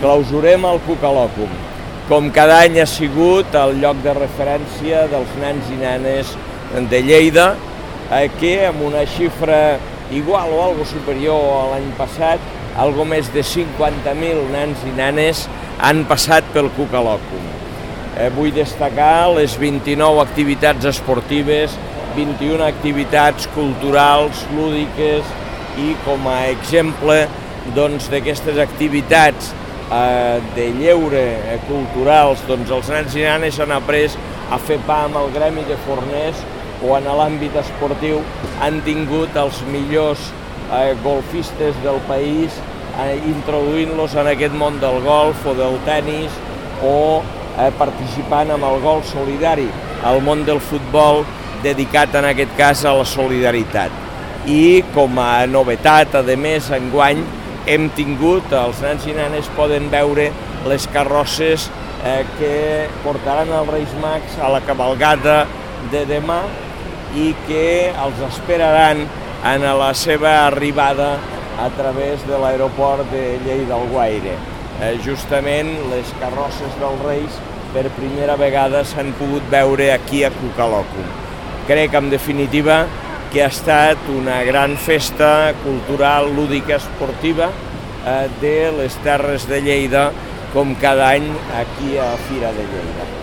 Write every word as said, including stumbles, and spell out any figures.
clausurem el Cucalòcum. Com cada any ha sigut el lloc de referència dels nens i nenes de Lleida, que amb una xifra igual o algo superior a l'any passat, algo més de cinquanta mil nens i nenes han passat pel Cucalòcum. Vull destacar les vint-i-nou activitats esportives, vint-i-una activitats culturals, lúdiques, i com a exemple d'aquestes activitats de lleure culturals, els nens i nenes han après a fer pa amb el gremi de forners, o en l'àmbit esportiu han tingut els millors golfistes del país introduint-los en aquest món del golf o del tennis, o participant en el golf solidari, al món del futbol dedicat en aquest cas a la solidaritat. I com a novetat, a més, enguany hem tingut, els nens i nenes poden veure les carrosses que portaran els Reis Mags a la cavalgada de demà i que els esperaran en la seva arribada a través de l'aeroport de Lleida-Alguaire. Justament les carrosses dels Reis per primera vegada s'han pogut veure aquí a Cucalòcum. Crec, en definitiva, que ha estat una gran festa cultural, lúdica, esportiva de les Terres de Lleida, com cada any aquí a Fira de Lleida.